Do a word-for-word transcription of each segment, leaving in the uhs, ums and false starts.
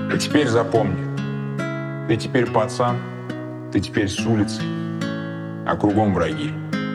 И теперь запомни, ты теперь пацан, ты теперь с улицы, а кругом враги.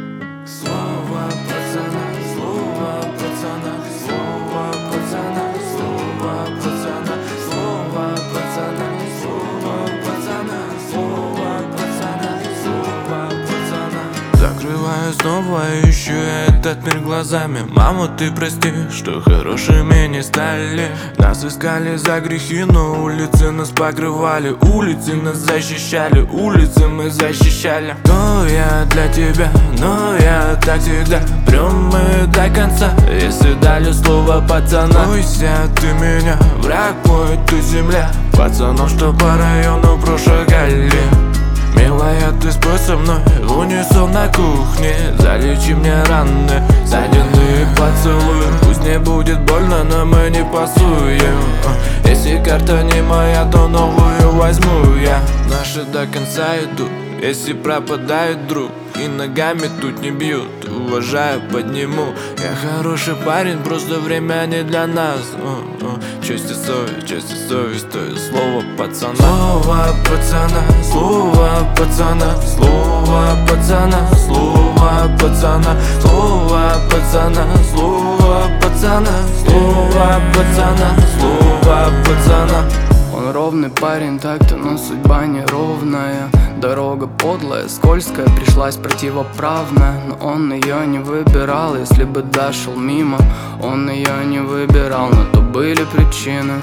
Слово пацана, слово пацана, слово пацана, слово пацана, слово пацана, слово пацана, слово пацана, слово пацана. Закрываю снова, ищу этот мир глазами. Мама, ты прости, что хорошими не стали. Нас искали за грехи, но улицы нас покрывали. Улицы нас защищали, улицы мы защищали. Но я для тебя, но я так всегда. Прям мы до конца, если дали слово пацана. Бойся ты меня, враг мой, ты земля. Пацанов, что по району прошагали. Милая, ты спой со мной в унисон на кухне. Залечи мне раны, соединные поцелуи. Пусть не будет больно, но мы не пасуем. Если карта не моя, то новую возьму я. Наши до конца идут, если пропадает друг. И ногами тут не бьют, уважаю, подниму. Я хороший парень, просто время не для нас. Честь и совесть, честь и совесть, то есть слово пацана. Слово пацана, слово пацана, слово пацана, слово пацана, слово пацана, слово пацана, слово пацана, слово пацана. Он ровный парень так-то, но судьба неровная. Дорога подлая, скользкая, пришлась противоправная. Но он ее не выбирал, если бы дошел мимо. Он ее не выбирал, но то были причины.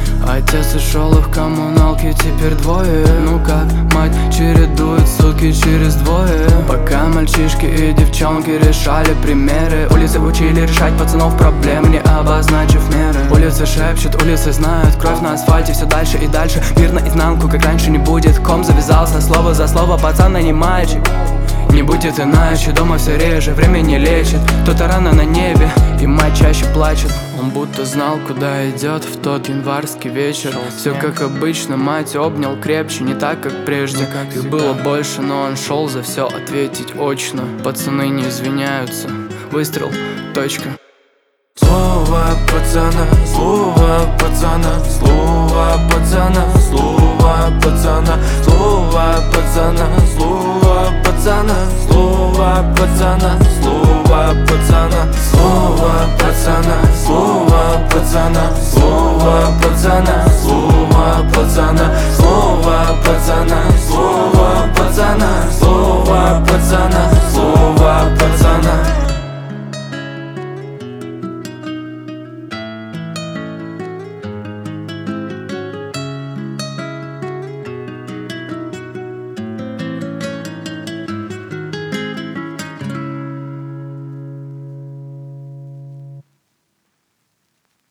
Отец ушел и в коммуналке теперь двое. Ну как мать чередует суки через двое. Пока мальчишки и девчонки решали примеры. Улицы учили решать пацанов проблем, не обозначив меры. Улицы шепчут, улицы знают, кровь на асфальте все дальше и дальше. Мир наизнанку, как раньше не будет. Ком завязался слово за слово, пацан, а не мальчик. Не будет иначе, дома все реже, время не лечит. Кто-то рано на небе, и мать чаще плачет. Он будто знал, куда идет в тот январский вечер. Все как обычно, мать обнял крепче, не так, как прежде. Их было больше, но он шел за все ответить очно. Пацаны не извиняются, выстрел, точка. Слово пацана, слово пацана, слово пацана, слово пацана, слово пацана, слово пацана, слово пацана, слово пацана.